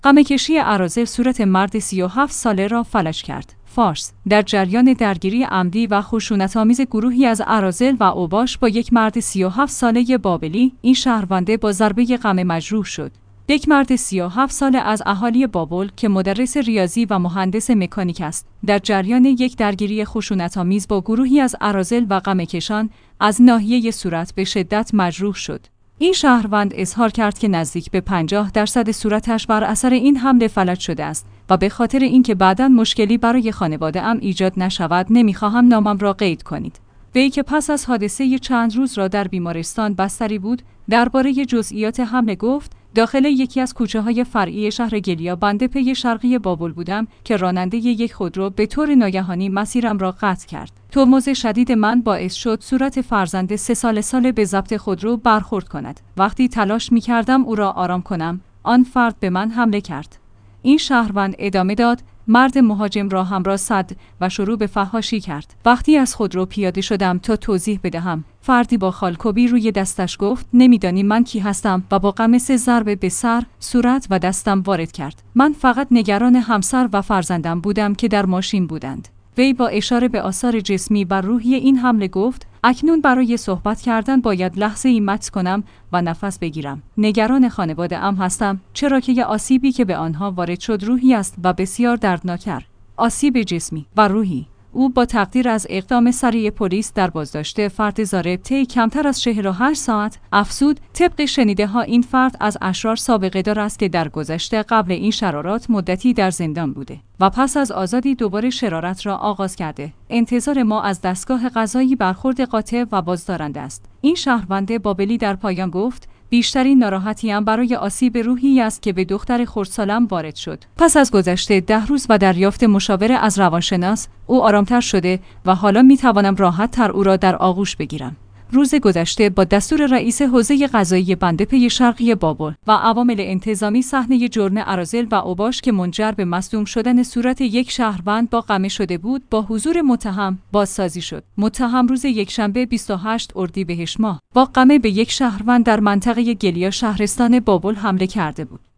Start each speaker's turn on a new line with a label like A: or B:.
A: قمه‌کشی اراذل صورت مرد 37 ساله را فلج کرد. فارس: در جریان درگیری عمدی و خشونت‌آمیز گروهی از اراذل و اوباش با یک مرد 37 ساله بابلی، این شهرونده با ضربه قمه مجروح شد. یک مرد 37 ساله از اهالی بابل که مدرس ریاضی و مهندس مکانیک است، در جریان یک درگیری خشونت‌آمیز با گروهی از اراذل و قمه‌کشان از ناحیه صورت به شدت مجروح شد. این شهروند اظهار کرد که نزدیک به 50% صورتش بر اثر این حمله فلج شده است و به خاطر اینکه بعداً مشکلی برای خانواده‌ام ایجاد نشود نمی‌خواهم نامم را قید کنید. وی که پس از حادثه چند روز را در بیمارستان بستری بود، درباره جزئیات حمله گفت: داخل یکی از کوچه‌های فرعی شهر گلیا بنده پی شرقی بابل بودم که راننده یک خودرو به طور ناگهانی مسیرم را قطع کرد. ترمز شدید من باعث شد صورت فرزند 3 ساله به ضبط خودرو برخورد کند. وقتی تلاش می‌کردم او را آرام کنم، آن فرد به من حمله کرد. این شهروند ادامه داد: مرد مهاجم را همراه زد و شروع به فحاشی کرد. وقتی از خودرو پیاده شدم تا توضیح بدهم، فردی با خالکوبی روی دستش گفت: نمیدانی من کی هستم، و با قمه 3 ضربه به سر، صورت و دستم وارد کرد. من فقط نگران همسر و فرزندم بودم که در ماشین بودند. وی با اشاره به آثار جسمی بر روحی این حمله گفت: اکنون برای صحبت کردن باید لحظه‌ای مکث کنم و نفس بگیرم. نگران خانواده‌ام هستم، چرا که آسیبی که به آنها وارد شد روحی است و بسیار دردناک. آسیب جسمی و روحی. او با تقدیر از اقدام سریع پلیس در بازداشت فرد ضارب طی کمتر از 48 ساعت افزود: طبق شنیده‌ها این فرد از اشرار سابقه دار است که در گذشته قبل این شرارات مدتی در زندان بوده و پس از آزادی دوباره شرارت را آغاز کرده. انتظار ما از دستگاه قضایی برخورد قاطع و بازدارنده است. این شهروند بابلی در پایان گفت: بیشترین ناراحتیم برای آسیب روحی است که به دختر خردسالم وارد شد. پس از گذشت 10 روز و دریافت مشاوره از روانشناس، او آرامتر شده و حالا می توانم راحت تر او را در آغوش بگیرم. روز گذشته با دستور رئیس حوزه قضایی بنده پی شرقی بابل و عوامل انتظامی صحنه جرم اراذل و اوباش که منجر به مصدوم شدن صورت یک شهروند با قمه شده بود، با حضور متهم بازسازی شد. متهم روز یکشنبه 28 اردیبهشت ماه با قمه به یک شهروند در منطقه گلیا شهرستان بابل حمله کرده بود.